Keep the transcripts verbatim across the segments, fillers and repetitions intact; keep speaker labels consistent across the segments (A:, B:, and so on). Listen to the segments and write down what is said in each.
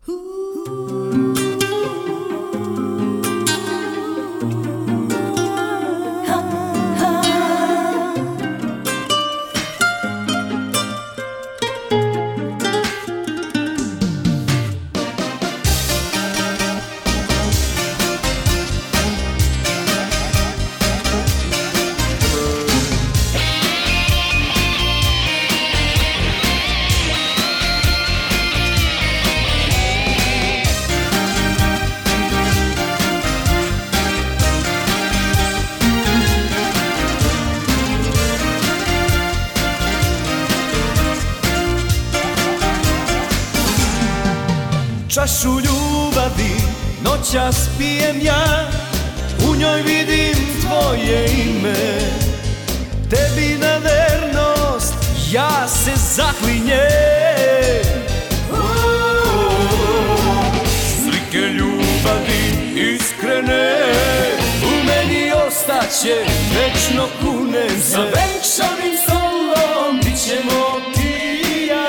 A: Čašu ljubavi noćas pijem ja, u njoj vidim tvoje ime. Tebi na vernost ja se zaklinjem. Slike ljubavi iskrene u meni ostaće, večno kunem se. Sa venčanim stolom bit ćemo ti i ja,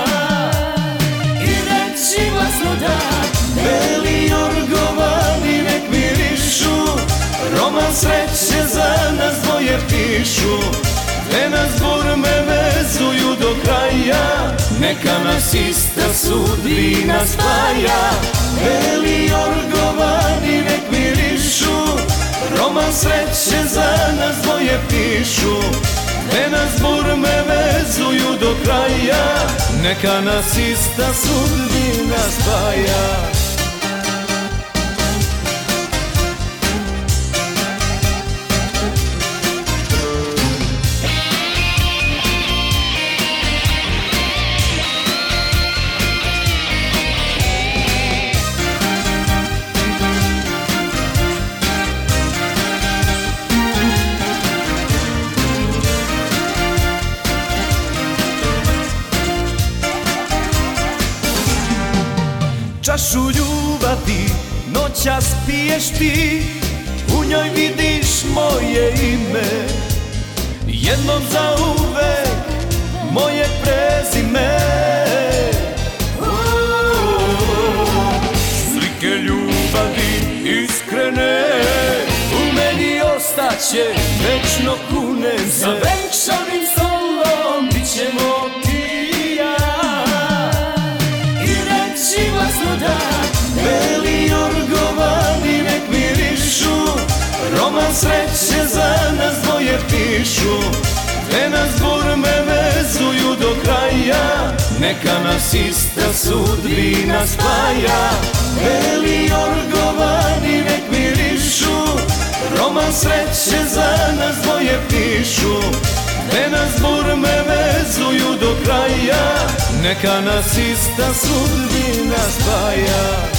A: i reći glasno da beli jorgovani nek mirišu, roman sreće za nas dvoje pišu. Dve nas burme vezuju do kraja, neka nas ista sudbina spaja. Beli jorgovani nek mirišu, roman sreće za nas dvoje pišu. Dve nas burme vezuju do kraja, neka nas ista sudbina spaja. Čašu ljubavi noćas piješ ti, u njoj vidiš moje ime. Jednom zauvek moje prezime. Slike ljubavi iskrene u meni ostaće, večno kunem se. Sa venčanim stolom bit ćemo ti i ja, glasno da beli jorgovani nek mirišu, roman sreće za nas dvoje pišu. Dve nas burme vezuju do kraja, neka nas ista sudbina spaja. Beli jorgovani nek mirišu, roman sreće za nas dvoje pišu. Dve nas burme vezuju do kraja, neka nas ista sudbina spaja.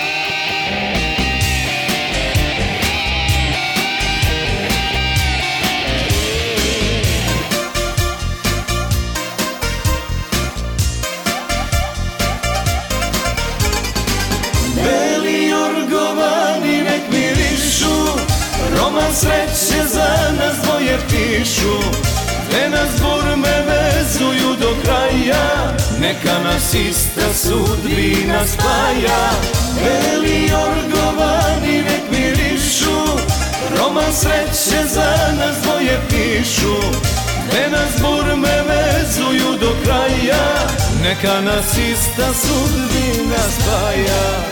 A: Beli jorgovani nek mirišu, roman sreće za nas dvoje pišu. Dve nas burme vezuju do kraja, neka nas ista sudbina spaja. Beli jorgovani nek mirišu, roman sreće za nas dvoje pišu. Dve nas burme vezuju do kraja, neka nas ista sudbina spaja.